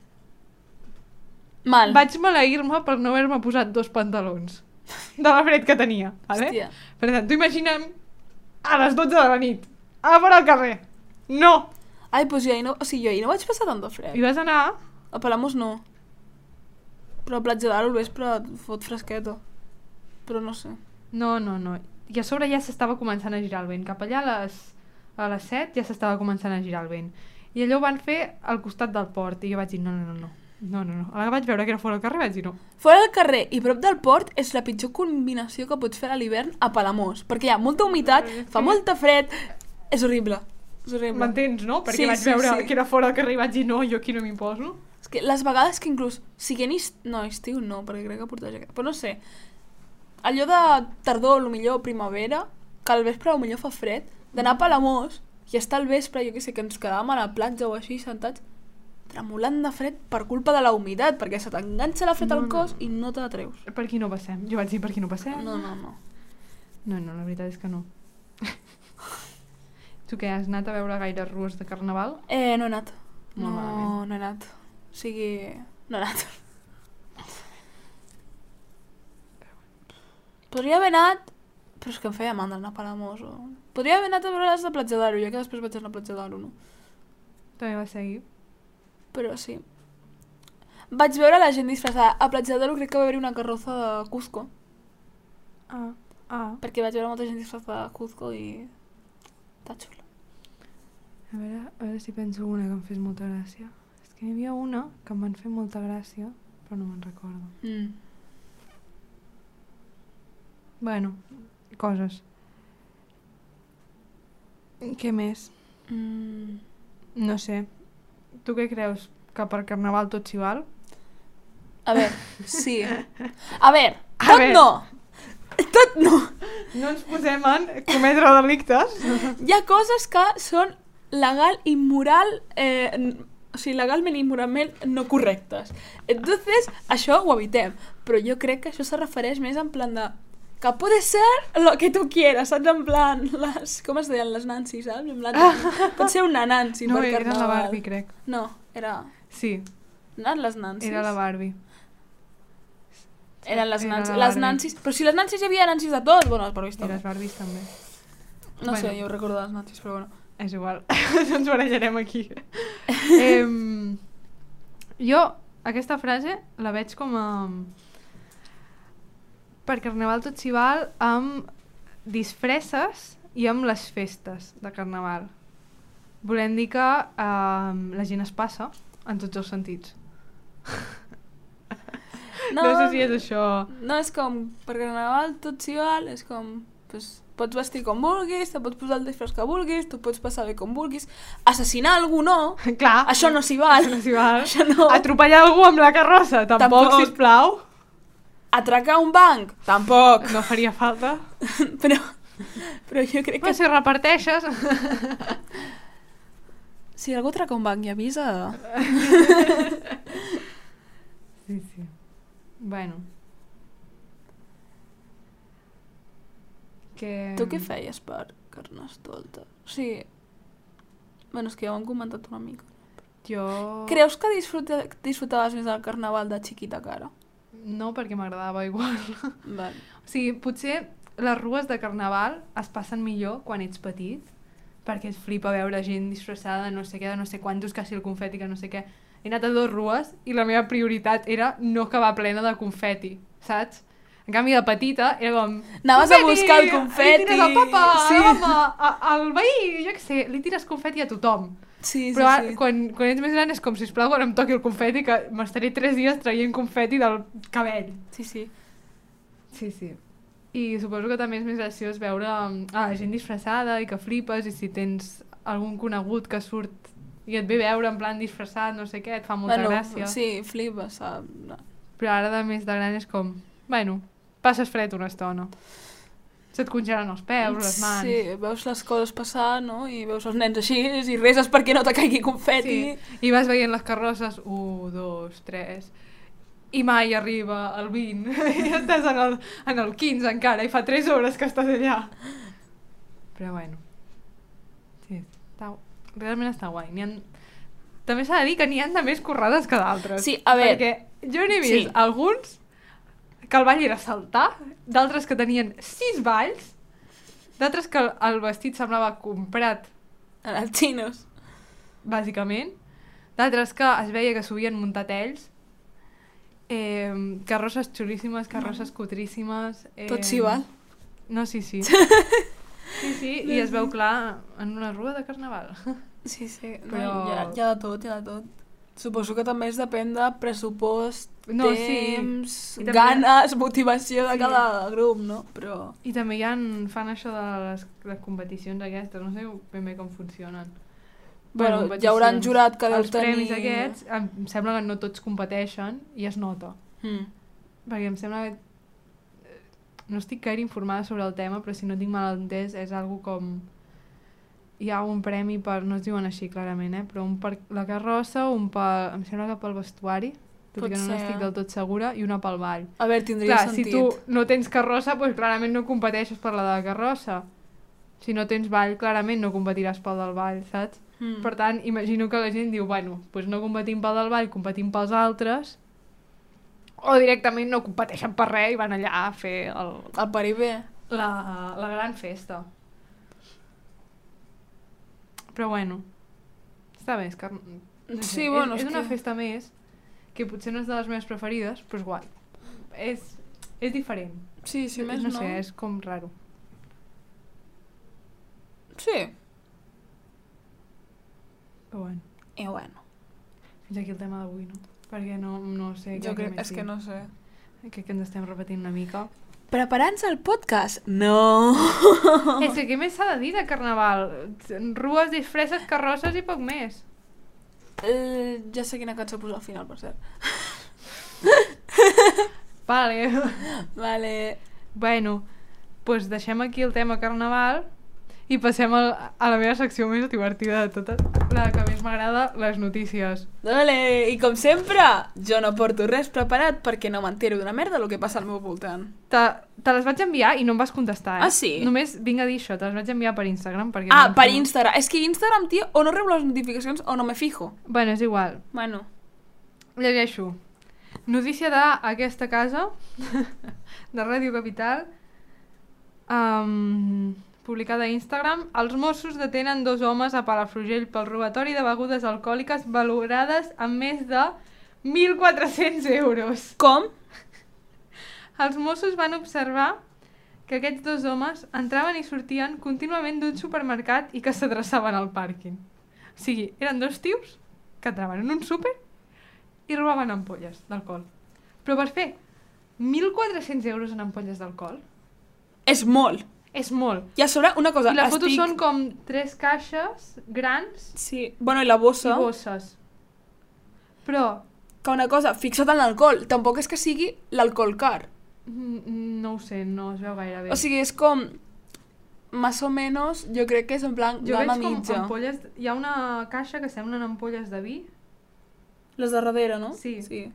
Mal. vaig maleir-me per no haver-me posat dos pantalons de la fred que tenia. Vale? Hòstia. Per tant, tu imaginem a les dotze de la nit, a fora al carrer. No! Ai, doncs jo ahir no... O sigui, jo ahir no vaig passar tant de fred. I vas anar... A Palamós no. Però a Platja d'Aro al vespre et fot fresqueta. Però no sé. No, no, no. I a sobre ja s'estava començant a girar el vent. Cap allà a les, a les set ja s'estava començant a girar el vent. I allò ho van fer al costat del port. I jo vaig dir, no, no, no, no. No, no, no. A la que vaig veure que era fora al carrer vaig dir no. Fora del carrer i prop del port és la pitjor combinació que pots fer a l'hivern a Palamós. Perquè hi ha molta humitat, fa molta fred... És horrible. És horrible. M'entens, no? Perquè Sí, vaig sí, veure sí. que era fora al carrer i vaig dir no, jo aquí no m'imposo. És que les vegades que inclús... Siguent est... No, estiu no, perquè crec que porta jaqueta. Però no sé. Allò de tardor, o millor primavera, que al vespre o millor fa fred, d'anar a Palamós i estar al vespre, jo què sé, que ens quedàvem a la platja o així sentats, tremolant de fred per culpa de la humitat, perquè se t'enganxa la fred No, al no. cos i no te la treus. Per aquí no passem. Jo vaig dir per aquí no passem. No, no, no. No, no, la veritat és que no. Tu què, has anat a veure gaire rues de carnaval? Eh, no he anat. Molt No, malament. no he anat. O sigui... No he anat. Podria haver anat... Però és que em feia mandra anar a Palamós. O... Podria haver anat a veure les de Platja d'Aro, ja que després vaig anar a Platja d'Aro, no? També va seguir. Però sí. Vaig veure la gent disfressada. A Platja d'Aro crec que va haver-hi una carroza de Cusco. Ah, ah. Perquè vaig veure molta gent disfressada de Cusco i... Està xula. A veure, a veure si penso una que em fes molta gràcia. És que hi havia una que em van fer molta gràcia, però no me'n recordo. Mm. Bueno, coses. Què més? Mm. No sé. Tu què creus? Que per carnaval tot s'hi val? A veure, sí. A veure, A tot veure. no. Tot no. No ens posem en cometre delictes. Hi ha coses que són legal i moral, eh, n- o sigui, legalment i moralment no correctes. Entonces, això ho evitem. Però jo crec que això se refereix més en plan de que puede ser lo que tu quieras, saps? En plan, les, com es deien, les Nancy, saps? En plan, pot ser una Nancy No, per era carnaval. la Barbie, crec. No, era... Sí, Eren les Nancy. era la Barbie. Eren les Era Nancy. la Les Barbie. Nancy... Però si les Nancy hi havia Nancy de tot, bueno, les Barbies I també. les Barbies també. No sé, Bueno. jo recordo les Nancy, però bueno. És igual, no ens barallarem aquí. eh, jo, aquesta frase la veig com a... Per carnaval tot s'hi val amb disfresses i amb les festes de carnaval. Volem dir que eh, la gent es passa en tots els sentits. No, no sé si és això... No, és com, per carnaval tot s'hi val, és com, pues, pots vestir com vulguis, te pots posar el disfress que vulguis, tu pots passar bé com vulguis, assassinar algú no, Clar, això no s'hi val, no s'hi val. això no, Atropellar algú amb la carrossa, tampoc, Tampoc. sisplau. atracar un banc, tampoc, No faria falta. però, però jo crec Però que si reparteixes... si algú atraca un banc i avisa, Sí, sí. Bueno. Que... tu què feies per Carnestoltes? O sigui, bueno, és que ja ho hem comentat una mica. Jo... Creus que disfruta, disfrutaves més del carnaval de xiquita que ara? No, perquè m'agradava igual. Vale. O sigui, potser les rues de carnaval es passen millor quan ets petit, perquè et flipa veure gent disfressada, no sé què, de no sé quantos, quasi el confeti, que no sé què. He anat a dues rues i la meva prioritat era no acabar plena de confeti, saps? En canvi, de petita, era com... Anaves a buscar el confeti. Li tires al papa, Sí. sí. a, al veí, jo què sé, li tires confeti a tothom. Sí, sí, Però ara, sí. quan, quan ets més gran és com, sisplau, quan em toqui el confeti, que m'estaré tres dies traient confeti del cabell. Sí, sí. Sí, sí. I suposo que també és més graciós veure um, a la gent disfressada i que flipes, i si tens algun conegut que surt i et ve veure en plan disfressat, no sé què, et fa molta bueno, gràcia. sí, flipes, saps? No. Però ara de més de gran és com, bueno, passes fred una estona. se't congelen els peus, les mans... Sí, veus les coses passar, no? I veus els nens així i reses perquè no te caigui confeti. Sí, i vas veient les carrosses, un, dos, tres... I mai arriba el vint, i estàs en el, en el quinze encara, i fa tres hores que estàs allà. Però bueno, sí, està, realment està guai. Ha... També s'ha de dir que n'hi ha de més currades que d'altres. Sí, a veure... Perquè jo n'he vist sí. alguns que el ball era saltar, d'altres que tenien sis balls, d'altres que el vestit semblava comprat... En els xinos. Bàsicament. D'altres que es veia que s'ho havien muntat ells. Eh, carrosses xulíssimes, carrosses cutríssimes... Eh, Tot s'hi val. No, sí, sí. Sí, sí, i es veu clar en una rua de carnaval. Sí, sí, no, Però... hi, ha, hi ha de tot, hi ha de tot. Suposo que també es depèn de pressupost, No, temps, sí. també... ganes, motivació de Sí. cada grup, no? Però... I també hi ha, fan això de les, les competicions aquestes, no sé ben bé com funcionen. Bueno, competicions. hi haurà un jurat que deu Els premis tenir... aquests, em sembla que no tots competeixen i es nota. Mm. Perquè em sembla que... No estic gaire informada sobre el tema, però si no tinc mal entès és algo com... Hi ha un premi per... No es diuen així clarament, eh? Però un per la carrossa, un per... Em sembla que pel vestuari, tot i que no n'estic del tot segura, i una pel ball. A veure, tindria Clar, sentit. si tu no tens carrossa, doncs clarament no competeixes per la de la carrossa. Si no tens ball, clarament no competiràs pel del ball, saps? Mm. Per tant, imagino que la gent diu, bueno, doncs no competim pel del ball, competim pels altres, o directament no competeixen per res i van allà a fer el, El Paribé. la, la gran festa. Però bueno, està bé, és que... No sé, Sí, bueno, és, és és una que- festa més, que potser no és de les meves preferides, però és guai. És, és diferent. Sí, sí, més no no. sé, és com raro. Sí. Però bueno, I bueno, fins aquí el tema d'avui, no? Perquè no, no sé jo què crec, més és que dir. no sé. Crec que ens estem repetint una mica. Preparant-se al podcast? No. És que què més s'ha de dir de carnaval? Rues, disfresses, carrosses i poc més. Uh, ja sé quina cançó posar al final, per cert. Vale. Vale. Bueno, doncs deixem aquí el tema carnaval i passem al, a la meva secció més divertida de totes, la que més m'agrada, les notícies. Vale, i com sempre, jo no porto res preparat perquè no m'entero d'una merda el que passa al meu voltant. Te, te les vaig enviar i no em vas contestar, eh? Ah, sí? Només vinc a dir això, te les vaig enviar per Instagram. Perquè Ah, no per em- Instagram. És que Instagram, tio, o no rebo les notificacions o no me fijo. Bueno, és igual. Bueno. Llegeixo. Notícia d'aquesta casa, de Ràdio Capital, um, publicada a Instagram. Els Mossos detenen dos homes a Palafrugell pel robatori de begudes alcohòliques valorades amb més de mil quatre-cents euros. Com? Els Mossos van observar que aquests dos homes entraven i sortien contínuament d'un supermercat i que s'adreçaven al pàrquing. O sigui, eren dos tios que entraven en un súper i robaven ampolles d'alcohol. Però per fer mil quatre-cents euros en ampolles d'alcohol És molt. és molt. I a sobre, una cosa, I les fotos estic... són com tres caixes grans Sí, bueno, i la bossa... i bosses. Però Que una cosa, fixa't en l'alcohol. Tampoc és que sigui l'alcohol car. mm, no ho sé, no es veu gaire bé. O sigui, és com... Más o menos, jo crec que és en plan jo veig gamma com mitja. ampolles... Hi ha una caixa que semblen ampolles de vi. Les de darrere, no? Sí. Sí.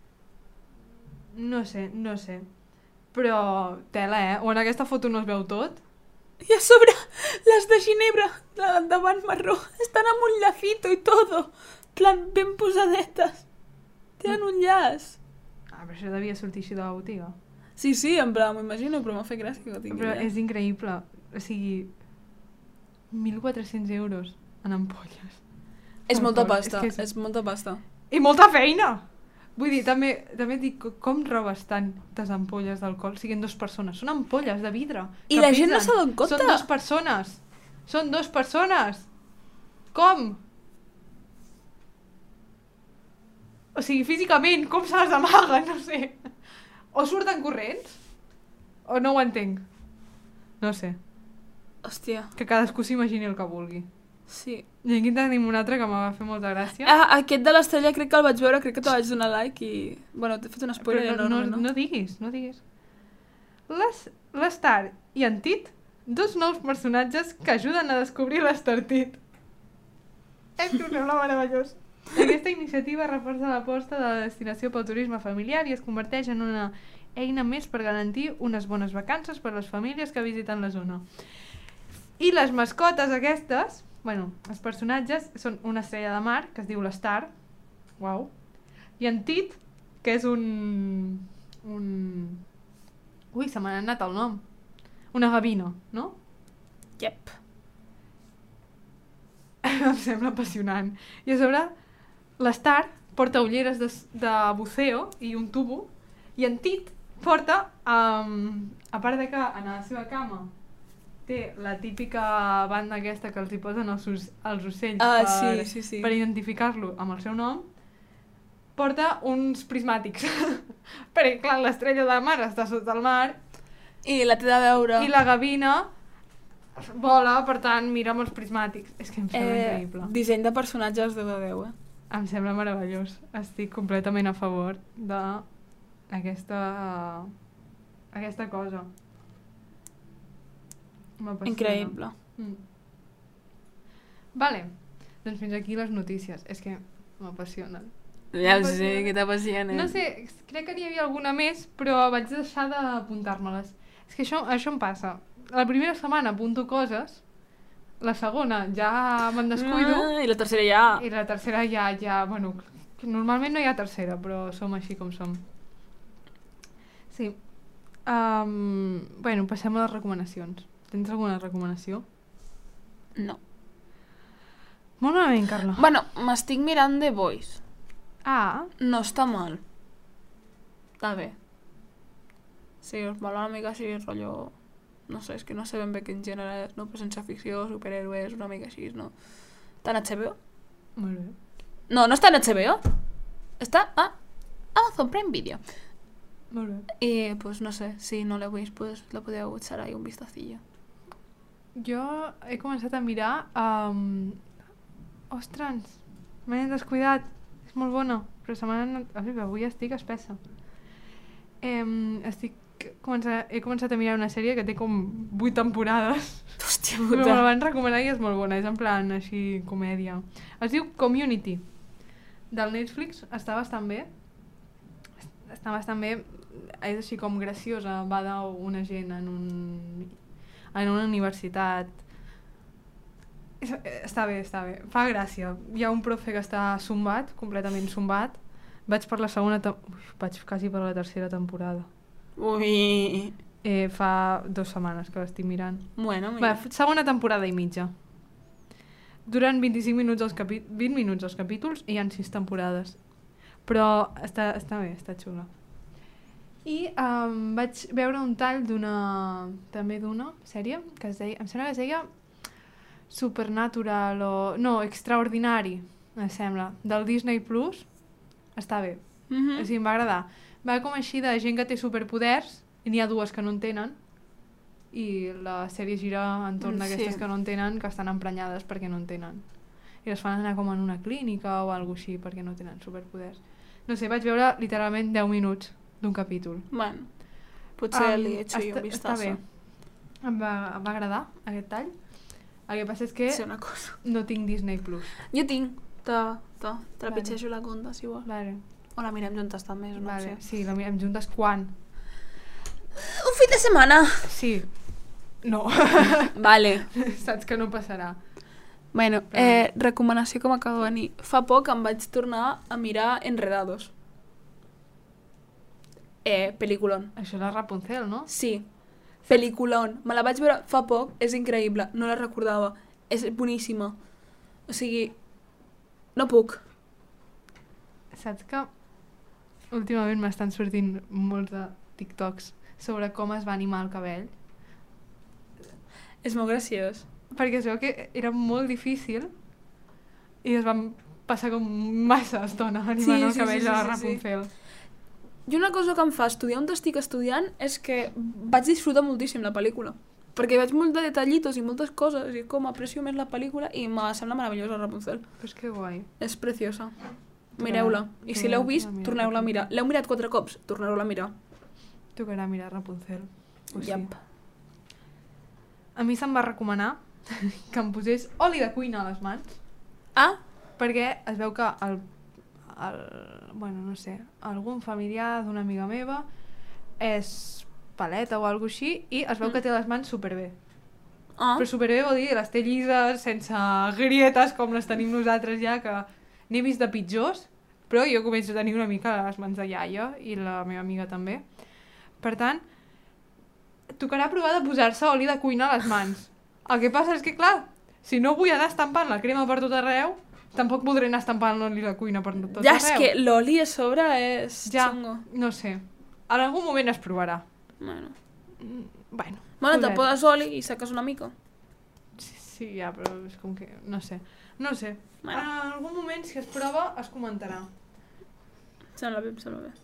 No sé, no sé. Però tela, eh? O en aquesta foto no es veu tot. I a sobre, les de Ginebra, de davant marró, estan amb un lacito i todo. Plan, ben posadetes. Tenen un llaç. Ah, però això devia sortir així de la botiga. Sí, sí, en plan, m'imagino, però m'ha fet gràcia que ho tingui Però allà. és increïble. O sigui, mil quatre-cents euros en ampolles. És molta Alcohol. pasta, És és, que és- és molta pasta. I molta feina! Vull dir, també, també et dic, com robes tantes ampolles d'alcohol siguin dues persones? Són ampolles de vidre. I que la gent no pesen. s'adona en compte. Són dues persones. Són dues persones. Com? O sigui, físicament, com se les amaguen? No sé. O surten corrents? O no ho entenc. No sé. Hòstia, Que cadascú s'imagini el que vulgui. sí. I aquí en tenim un altre que m'ha fet molta gràcia. Ah, aquest de l'estrella crec que el vaig veure, crec que te vaig donar like i... Bueno, t'he fet un spoiler Però no, enorme, no, no? no diguis, no diguis. Les l'Star i en Tit, dos nous personatges que ajuden a descobrir l'Star Tit. És que us sembla meravellós. Aquesta iniciativa reforça l'aposta de la destinació pel turisme familiar i es converteix en una eina més per garantir unes bones vacances per a les famílies que visiten la zona. I les mascotes aquestes, bueno, els personatges són una estrella de mar que es diu l'Star, uau, i en Tit, que és un... un... Ui, se m'ha anat el nom. Una gavina, no? Yep. Em sembla apassionant. I a sobre, l'Star porta ulleres de, de buceo i un tubo, i en Tit porta, um, a part de que en la seva cama té la típica banda aquesta que els hi posen els, els ocells ah, per, sí, sí, sí. per identificar-lo amb el seu nom, porta uns prismàtics. Perquè, clar, l'estrella de la mar està sota el mar i la té de veure. I la gavina vola, per tant, mira amb els prismàtics. És que em sembla eh, increïble. Disseny de personatges deu de deu, eh? Em sembla meravellós. Estic completament a favor de aquesta, aquesta cosa. Increïble. Mm. Vale, doncs fins aquí les notícies. És que m'apassionen. Ja ho sé, que t'apassionen. No sé, crec que n'hi havia alguna més, però vaig deixar d'apuntar-me-les. És que això, això em passa. La primera setmana apunto coses, la segona ja me'n descuido. Ah, I la tercera ja. I la tercera ja, ja, bueno, normalment no hi ha tercera, però som així com som. Sí. Um, bueno, passem a les recomanacions. Tens alguna recomanació? No. Molt malament, Carla. Bueno, m'estic mirant The Voice. Ah. No està mal. Està bé. Sí, us mola una mica així, rotllo... No sé, és que no sé ben bé quin gènere és, no? Però sense ficció, superhéroes, una mica així, no? Està en H B O? Molt bé. No, no està en H B O. Està a Amazon Prime Video. Molt bé. I, pues, no sé, si no l'heu vist, pues, la podeu echar ahí un vistacillo. Jo he començat a mirar... Um... Ostres, m'he descuidat. És molt bona, però se m'ha anat... Avui estic espessa. Eh, estic... Començar... He començat a mirar una sèrie que té com vuit temporades. Hòstia Me puta. la van recomanar i és molt bona. És en plan així comèdia. Es diu Community. Del Netflix. Està bastant bé. Està bastant bé. És així com graciosa. Va d'una gent en un... en una universitat. Està bé, està bé. Fa gràcia. Hi ha un profe que està zumbat, completament zumbat. Vaig per la segona... Te... Uf, vaig quasi per la tercera temporada. Ui. Eh, fa dues setmanes que l'estic mirant. Bueno, mira. Va, segona temporada i mitja. Duren vint-i-cinc minuts els capi... vint minuts els capítols i hi ha sis temporades. Però està, està bé, està xula. I um, vaig veure un tall d'una... també d'una sèrie que es deia... Em sembla que es deia Supernatural o... No, Extraordinari, em sembla. Del Disney Plus. Està bé. Mm-hmm. O sigui, em va agradar. Va com així de gent que té superpoders i n'hi ha dues que no en tenen i la sèrie gira entorn d'aquestes Sí. que no en tenen, que estan emprenyades perquè no en tenen. I les fan anar com en una clínica o alguna així perquè no tenen superpoders. No sé, vaig veure literalment deu minuts d'un capítol. Bueno, potser Um, li he hecho està, un està vistazo. bé. Em va, em va agradar aquest tall. El que passa és que Sí, una cosa. no tinc Disney Plus. Jo tinc. Te, te, te la Vale. pitxejo la compte, si vols. Vale, O la mirem juntes també, és una vale. opció. Sí, la mirem juntes quan? Un fin de setmana! Sí. No. Vale. Saps que no passarà. Bueno, Però- eh, recomanació que m'acaba de venir. Fa poc em vaig tornar a mirar Enredados. Eh, peliculón. Això és la Rapunzel, no? Sí, peliculón. Me la vaig veure fa poc, és increïble, no la recordava. És boníssima. O sigui, no puc. Saps que últimament m'estan sortint molts de TikToks sobre com es va animar el cabell? És molt graciós. Perquè es veu que era molt difícil i es van passar com massa estona animant Sí, el sí, cabell sí, de la sí, sí, sí. Rapunzel. I una cosa que em fa estudiar on estic estudiant és que vaig disfrutar moltíssim la pel·lícula. Perquè veig molt de detallitos i moltes coses i com aprecio més la pel·lícula i me sembla meravellosa Rapunzel. Pues que guai. És preciosa. Tocarà- Mireu-la. I si l'heu vist, tocarà mirar. torneu-la a mirar. L'heu mirat quatre cops, torneu-la a mirar. Tocarà mirar Rapunzel. O sí. Yep. A mi se'm va recomanar que em posés oli de cuina a les mans, Ah, perquè es veu que el, el, bueno, no sé, algun familiar d'una amiga meva és paleta o alguna així i es veu que té les mans superbé. ah. Però superbé vol dir les té llises, sense grietes com les tenim nosaltres ja, que n'he vist de pitjors, però jo començo a tenir una mica les mans de iaia i la meva amiga també. Per tant, tocarà provar de posar-se oli de cuina a les mans. El que passa és que, clar, si no vull anar estampant la crema per tot arreu, tampoc voldré anar estampant l'oli de cuina per tot Ja, arreu. és que l'oli a sobre és Ja, xungo. no sé. En algun moment es provarà. Bueno, Mm, Bueno, bueno te poder. poses oli i seques una mica. Sí, sí, ja, però és com que... No sé. No sé. Bueno. En algun moment, si es prova, es comentarà. Sembla bé, em sembla bé.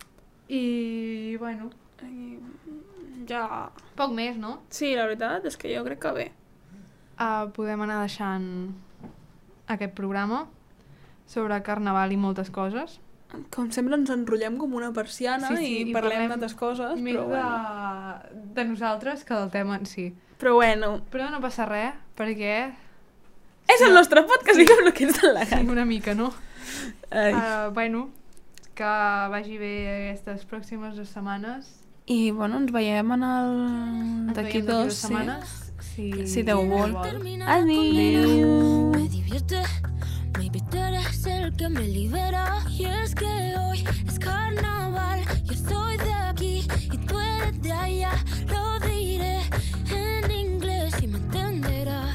I, bueno, I, ja... poc més, no? Sí, la veritat és que jo crec que bé. Uh, podem anar deixant aquest programa sobre carnaval i moltes coses. Com sempre ens enrotllem com una persiana Sí, sí, i, i parlem parlem d'altres coses, Més però de, bueno. de nosaltres que del tema en si. Però bueno, Però no passa res, perquè... és el nostre podcast, sí. Diguem el que ens dona la Sí, gana. una mica, no? Ai. Uh, bueno, que vagi bé aquestes pròximes dues setmanes. I bueno, ens veiem en el... Ens d'aquí veiem dos, setmanes. Sí. Si Déu vol. Terminar Adéu. Me divierte, maybe tú eres el que me libera. Y es que hoy es carnaval, yo soy de aquí y tú eres de allá. Lo diré en inglés y me entenderás.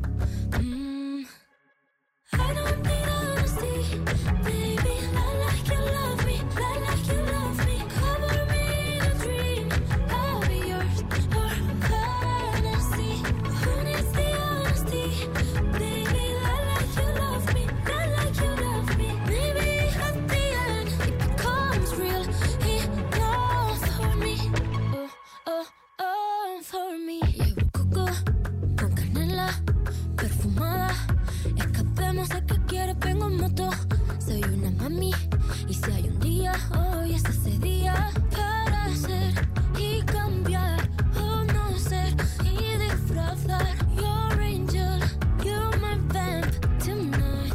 Mm. I don't need honesty, baby. Lie like you love me, lie like you love me. Cover me in a dream, I'll be yours for fantasy. Who needs the honesty, baby? Lie like you love me, lie like you love me. Maybe at the end it becomes real enough for me. Oh, oh, oh, for me. Llevo coco con canela perfumada. Escapemos a que quieres, vengo en moto. Soy una mami y si hay un día, hoy es ese día para ser y cambiar o no ser y disfrazar. Your angel, you're my vamp tonight.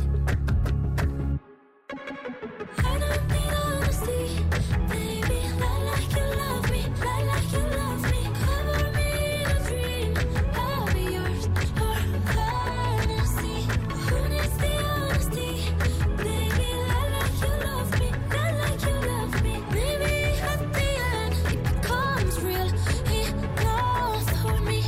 I don't need honesty, baby. Lie like you love me, lie like you love me. Cover me in a dream, I'll be yours for fantasy. Who needs the honesty, baby? Lie like you love me, lie like you love me. Maybe at the end it becomes real enough for me.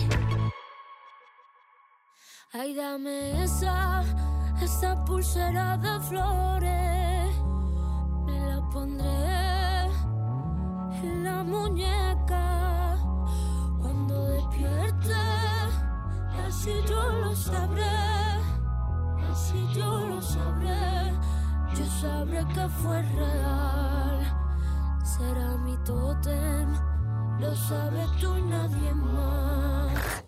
Ay, dame esa, esa pulsera de flores. Me la pondré en la muñeca cuando despierte. Así yo lo sabré, así yo lo sabré. Yo sabré que fue real. Será mi tótem, lo sabes tú y nadie más.